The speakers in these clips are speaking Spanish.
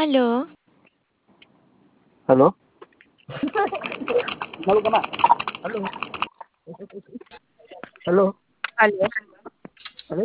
Aló, ¿Aló? No lo más. ¿Aló? ¿Aló? Aló, ¿Aló?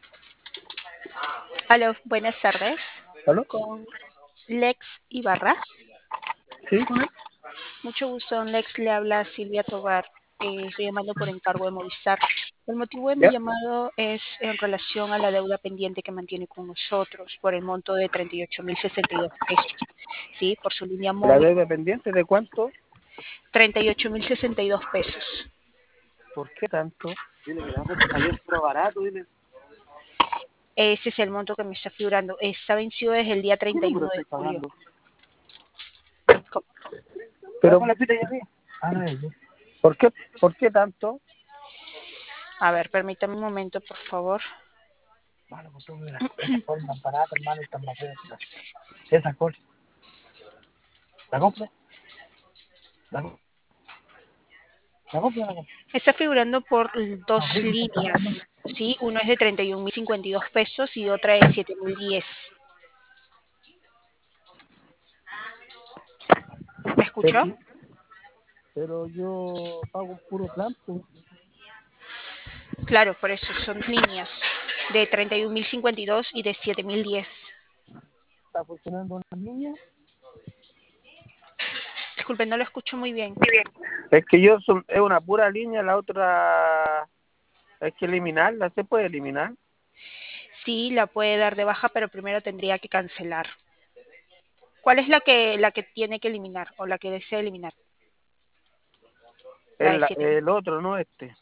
aló, buenas tardes. ¿Aló? Con Lex Ibarra. ¿Sí, con él? Mucho gusto, don Lex. Le habla Silvia Tobar. Estoy llamando por encargo de Movistar. El motivo de mi ¿Ya? llamado es en relación a la deuda pendiente que mantiene con nosotros por el monto de 38.062 pesos. Sí, por su línea ¿La móvil, deuda pendiente de cuánto? 38.062 pesos. ¿Por qué tanto? Dile que la otra te salió puro barato, dile. Ese es el monto que me está figurando. Está vencido desde el día ¿Qué 31 número de estoy julio. pagando? Co- Pero con la pita allá arriba. Ah, no, es yo. ¿Por qué tanto? A ver, permítame un momento, por favor. Mano, pues tú mira, esa col más barata, hermano, y tan más fea. Esa col. ¿La compro? ¿La compro? ¿La compro o no la compro? Está figurando por dos No, Ricky, ¿estás líneas, pagando? ¿sí? Uno es de 31.052 pesos y otra de 7.010. ¿Me Pero, escuchó? pero yo pago un puro plan, pues. Claro, por eso son líneas de 31.052 y de 7.010. ¿Está funcionando una niña? Disculpe, no lo escucho muy bien. Es que es una pura línea, la otra hay que eliminarla, ¿se puede eliminar? Sí, la puede dar de baja, pero primero tendría que cancelar. ¿Cuál es la que tiene que eliminar o la que desea eliminar? La de 7.000. El otro, no este.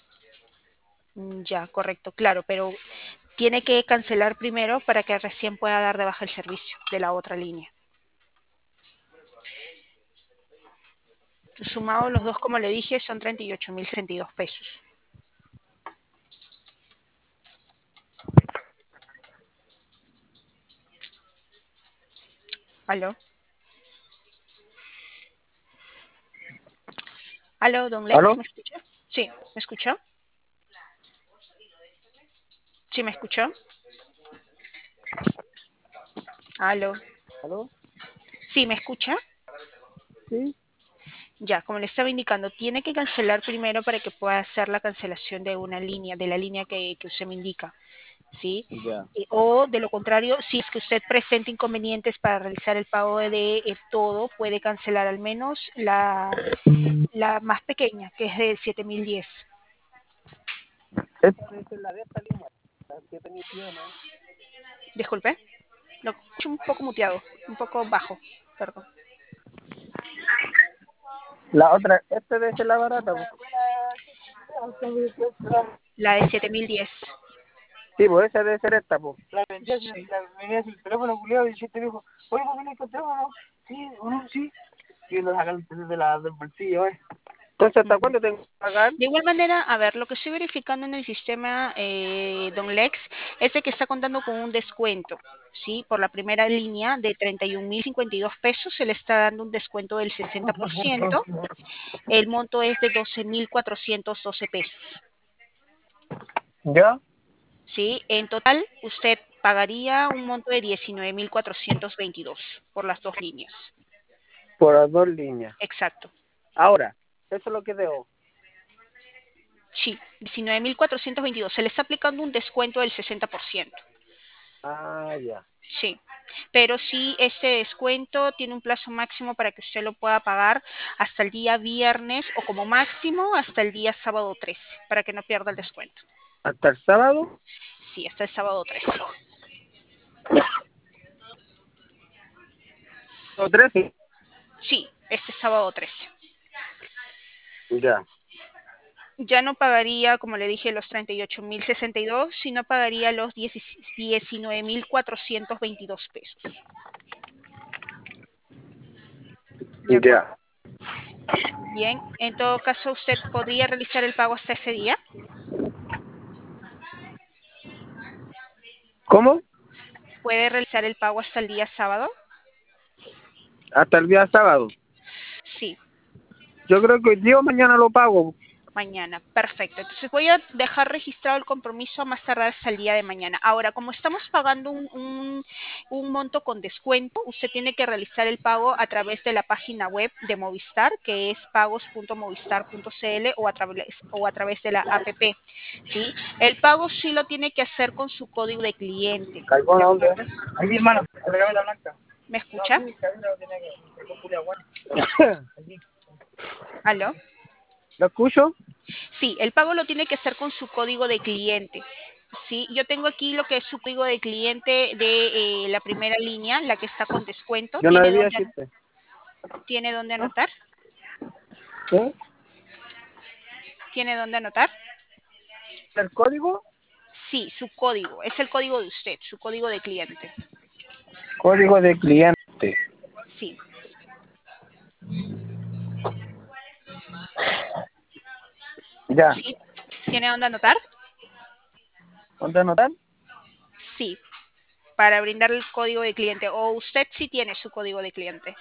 Ya, correcto, claro, pero tiene que cancelar primero para que recién pueda dar de baja el servicio de la otra línea. Sumado los dos, como le dije, son 38.062 pesos. ¿Aló? ¿Aló, don Lex? ¿Aló? ¿Me escucha? Sí, ¿me escuchó? ¿Sí me escuchó? ¿Aló? ¿Aló? ¿Sí me escucha? Sí. Ya, como le estaba indicando, tiene que cancelar primero para que pueda hacer la cancelación de una línea, de la línea que usted me indica, ¿sí? Ya. O de lo contrario, si es que usted presenta inconvenientes para realizar el pago de todo, puede cancelar al menos la más pequeña, que es de 7.010. Esta es la de esta línea. La 7.100, ¿no? Disculpe, lo escucho un poco muteado, un poco bajo, perdón. La otra, esta debe ser la barata, pues. La de 7.010. Sí, pues esa debe ser esta, pues. Sí. La vendías el teléfono culiado y te dijo, oye, ¿por qué no hay teléfono? Sí, o no, sí. Y lo sacan del bolsillo, ¿eh? Entonces, ¿hasta Ujú. cuándo tengo que pagar? De igual manera, a ver, lo que estoy verificando en el sistema, don Lex, es de que está contando con un descuento, ¿sí? Por la primera línea de 31.052 pesos, se le está dando un descuento del 60%. El monto es de 12.412 pesos, ¿Ya? ¿sí? En total, usted pagaría un monto de 19.422 por las dos líneas. Por las dos líneas. Exacto. Ahora, eso es lo que debo. Sí, 19.422. Se le está aplicando un descuento del 60%. Ah, ya. Sí, pero sí, este descuento tiene un plazo máximo para que usted lo pueda pagar hasta el día viernes o como máximo hasta el día sábado 13, para que no pierda el descuento. ¿Hasta el sábado? Sí, hasta el sábado 13. ¿O 13? Sí, este sábado 13. Ya. Ya no pagaría, como le dije, los 38.062, sino pagaría los 19.422 pesos. ¿De acuerdo? Ya. Bien, en todo caso, ¿usted podría realizar el pago hasta ese día? ¿Cómo? ¿Puede realizar el pago hasta el día sábado? Hasta el día sábado. Sí. Yo creo que hoy día o mañana lo pago. Mañana, perfecto. Entonces voy a dejar registrado el compromiso a más tardar hasta el día de mañana. Ahora, como estamos pagando un monto con descuento, usted tiene que realizar el pago a través de la página web de Movistar, que es pagos.movistar.cl o a través de la APP, ¿sí? El pago sí lo tiene que hacer con su código de cliente, ¿Calcón ¿de a dónde? acuerdo? Aquí, hermano, con la camioneta blanca. ¿Me No, escucha? aquí, camino tiene que con Julia Juan. Aquí. ¿Aló? ¿Lo escucho? Sí, el pago lo tiene que hacer con su código de cliente. Sí, yo tengo aquí lo que es su código de cliente de la primera línea, la que está con descuento. Yo no debía decirte. ¿Tiene dónde ¿No? anotar? ¿Qué? ¿Tiene dónde anotar? ¿El código? Sí, su código. Es el código de usted, su código de cliente. Código de cliente. Sí, Ya. sí. ¿Tiene dónde anotar? ¿Dónde anotar? Sí, para brindar el código de cliente. O usted sí tiene su código de cliente.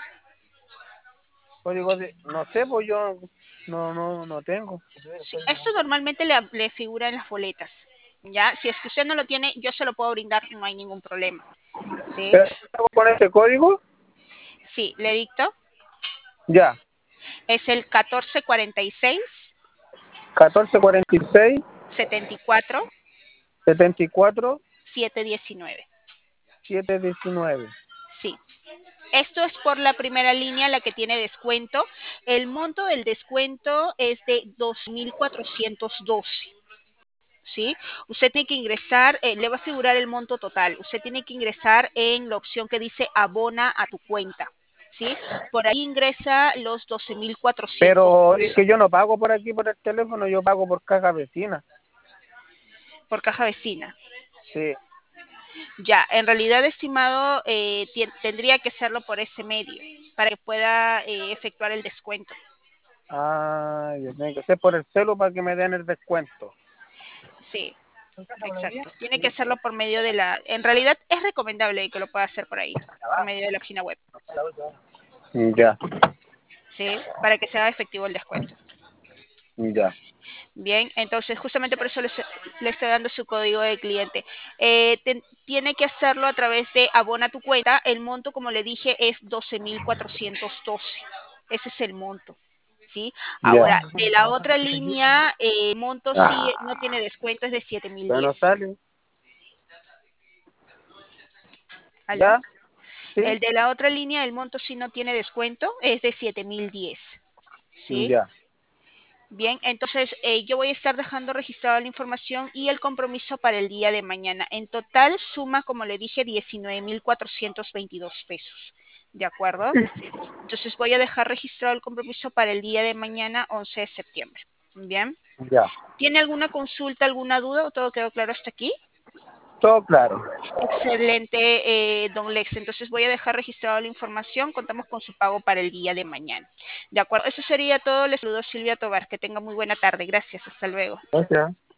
Código de... No sé, pues yo no tengo. Sí, esto normalmente le figura en las boletas. Ya, si es que usted no lo tiene, yo se lo puedo brindar, no hay ningún problema. ¿Sí? ¿Pero hago con ese código? Sí, le dicto. Ya. Es el 1446 1446 74 74 719. 719. Sí. Esto es por la primera línea, la que tiene descuento. El monto del descuento es de 2.412. ¿Sí? Usted tiene que ingresar, le va a figurar el monto total. Usted tiene que ingresar en la opción que dice abona a tu cuenta. ¿Sí? Por ahí ingresa los 12.400 Pero es que pesos yo no pago por aquí por el teléfono, yo pago por caja vecina. por caja vecina. Sí. Ya, en realidad, estimado, tendría que hacerlo por ese medio para que pueda efectuar el descuento. Ah, yo tengo que ser por el celu para que me den el descuento. Sí, exacto. Tiene que hacerlo por medio de la... En realidad es recomendable que lo pueda hacer por ahí, por medio de la página web, Ya, ¿sí? Para que sea efectivo el descuento. ya, Bien, entonces justamente por eso le estoy dando su código de cliente. Tiene que hacerlo a través de abona tu cuenta. El monto, como le dije, es 12.412. Ese es el monto. ¿Sí? ya. Ahora, de la otra línea, monto sí no Ah, tiene descuento, es de siete mil pero no diez. sale. ¿Aló? ¿Ya? ¿Sí? El de la otra línea, el monto sí no tiene descuento, es de 7.010. ¿Sí? Ya, Bien, entonces yo voy a estar dejando registrada la información y el compromiso para el día de mañana. En total suma, como le dije, 19.422 pesos. ¿De acuerdo? Entonces voy a dejar registrado el compromiso para el día de mañana, 11 de septiembre. Bien. ya. ¿Tiene alguna consulta, alguna duda o todo quedó claro hasta aquí? Todo claro. Excelente, don Lex. Entonces voy a dejar registrada la información. Contamos con su pago para el día de mañana. De acuerdo. Eso sería todo. Les saludo Silvia Tobar. Que tenga muy buena tarde. Gracias. Hasta luego. Gracias.